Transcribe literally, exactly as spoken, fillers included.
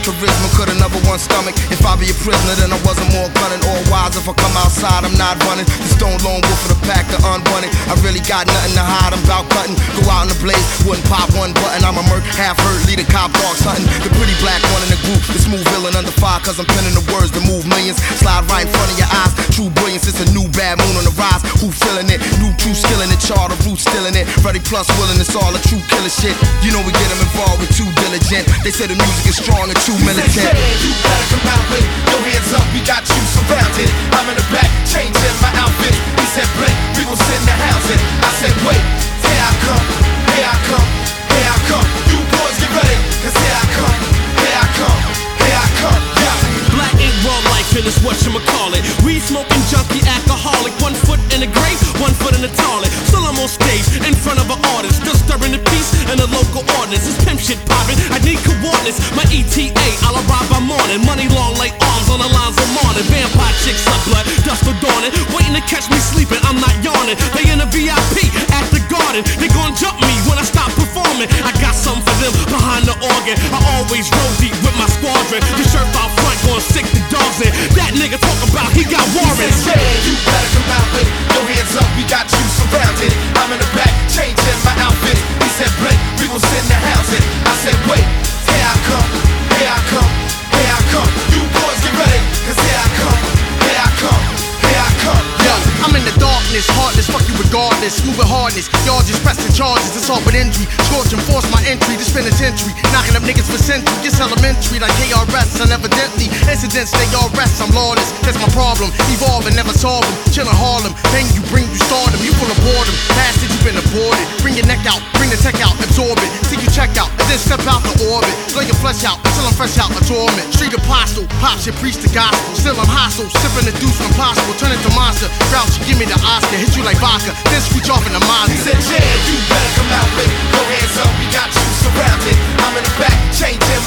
charisma could've never won stomach. If I be a prisoner, then I wasn't more gunning. All wise, if I come outside, I'm not running. The stone lone wolf of the pack, the unwanted. I really got nothing to hide, I'm bout cutting. Go out in the blaze, wouldn't pop one button. I'm a merc, half hurt, lead a cop dog hunting. The pretty black one in the group, the smooth villain under fire, cause I'm penning the words to move millions. Slide right in front of your eyes, true brilliance, it's a new bad moon on the rise. Who feeling it? New true skill in it, charter root still in it. Ready plus willing, it's all a true killer shit. You know we get them involved with too diligent. They say the music is strong and too militant. You better come out with your hands up, we got you surrounded. I'm in the back, changing my outfit. He said, Blake, we gon' sit in the house. And I said, wait, here I come, here I come, here I come. You boys get ready, cause here I come, here I come, here I come, yeah. Black ain't raw life and it's what you call it. Weed smoking junkie, alcoholic. One foot in the grave, one foot in the toilet. Still I'm on stage, in front of an artist. Still stirring the peace and the local ordinance. It's pimp shit poppin', I need coordinates. My E T A, I'll arrive by morning. Money long like arms on the lines of morning. Vampire chicks suck blood, dust for dawning. Waiting to catch me sleeping, I'm not yawning. They in the V I P at the garden. They gon' jump me when I stop performing. I got something for them behind the organ. I always roll deep with my squadron. The shirt out front gon' stick the dogs in. That nigga talk about he got warrants. He said, yeah, you better come out with your hands up, we got you surrounded. I'm in the back, changing my outfit. He said, Blake, we gon' sit in the house. And I said, wait, here I come, here I come, here I come. You boys get ready, cause here I come, here I come, here I come. Yo, I'm in the darkness, heartless, fuck you regardless. Moving hardness, y'all just pressing charges. It's all but injury, scorch and force my entry. This penitentiary, knocking up niggas for century. It's elementary like K R S, and evidently incidents they all rest. I'm lawless, that's my problem. Evolving, never solve them. Chillin' Harlem, pain you bring, you stardom. You full of boredom, past it, you been aborted. Bring your neck out, bring the tech out, absorb it. Till you check out, and then step out the orbit. Lay your flesh out, until I'm fresh out the torment. Street apostle, pops should preach the gospel. Still I'm hostile, sipping the deuce from possible. Turn it to monster, grouch, give me the Oscar. Hit you like vodka, then switch off in the Mazda. He said, yeah, you better come out with your hands up, we got you surrounded. I'm in the back, changing